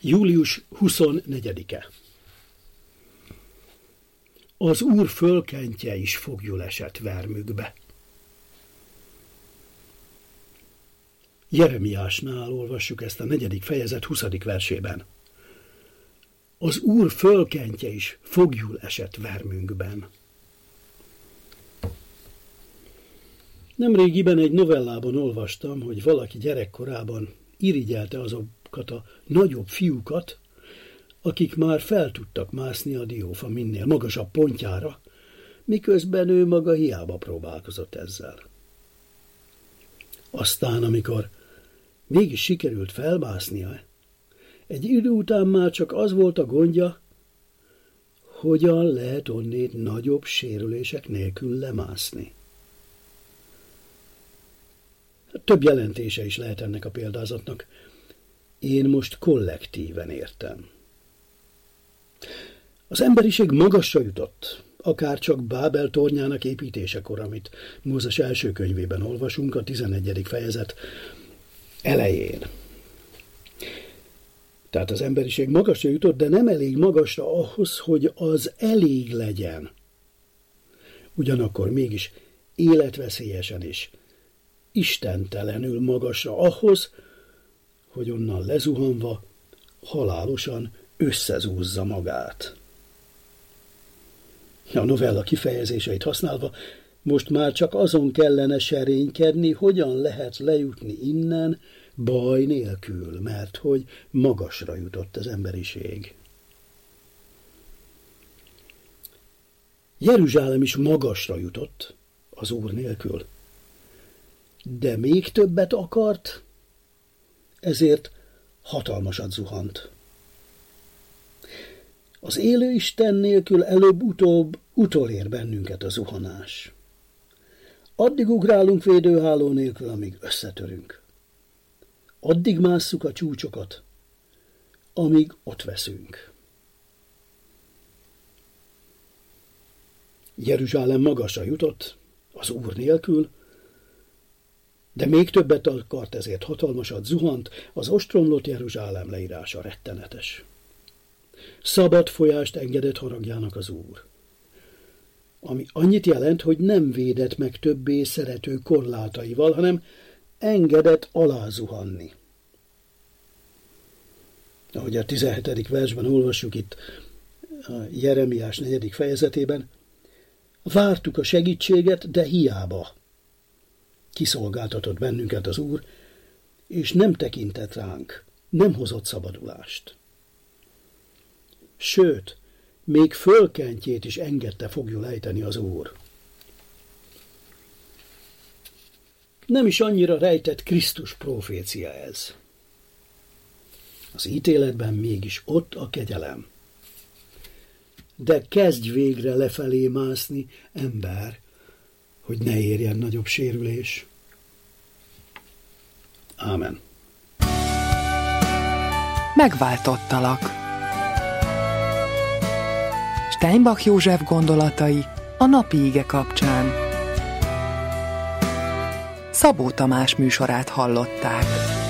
Július 24-e. Az Úr fölkentje is foglyul esett vermükbe. Jeremiásnál olvassuk ezt a 4. fejezet 20. versében. Az Úr fölkentje is foglyul esett vermünkben. Nemrégiben egy novellában olvastam, hogy valaki gyerekkorában irigyelte azokat a nagyobb fiúkat, akik már fel tudtak mászni a diófa minél magasabb pontjára, miközben ő maga hiába próbálkozott ezzel. Aztán, amikor mégis sikerült felmásznia, egy idő után már csak az volt a gondja, hogyan lehet onnét nagyobb sérülések nélkül lemászni. Több jelentése is lehet ennek a példázatnak. Én most kollektíven értem. Az emberiség magasra jutott, akár csak Bábel tornyának építésekor, amit Mózes első könyvében olvasunk, a 11. fejezet elején. Tehát az emberiség magasra jutott, de nem elég magasra ahhoz, hogy az elég legyen. Ugyanakkor mégis életveszélyesen is istentelenül magasra ahhoz, hogy onnan lezuhanva halálosan összezúzza magát. A novella kifejezéseit használva most már csak azon kellene serénykedni, hogyan lehet lejutni innen baj nélkül, mert hogy magasra jutott az emberiség. Jeruzsálem is magasra jutott az Úr nélkül, de még többet akart, ezért hatalmasat zuhant. Az élő Isten nélkül előbb-utóbb utolér bennünket a zuhanás. Addig ugrálunk védőháló nélkül, amíg összetörünk. Addig másszuk a csúcsokat, amíg ott veszünk. Jeruzsálem magasra jutott az Úr nélkül, de még többet akart, ezért hatalmasat zuhant, az ostromlott Jeruzsálem leírása rettenetes. Szabad folyást engedett haragjának az Úr, ami annyit jelent, hogy nem védett meg többé szerető korlátaival, hanem engedett alázuhanni. Ahogy a 17. versben olvassuk itt a Jeremiás 4. fejezetében, vártuk a segítséget, de hiába. Kiszolgáltatott bennünket az Úr, és nem tekintett ránk, nem hozott szabadulást. Sőt, még fölkentjét is engedte foglyul ejteni az Úr. Nem is annyira rejtett Krisztus profécia ez. Az ítéletben mégis ott a kegyelem. De kezdj végre lefelé mászni, ember, hogy ne érjen nagyobb sérülés. Ámen. Megváltottalak. Steinbach József gondolatai a napi ige kapcsán. Szabó Tamás műsorát hallották.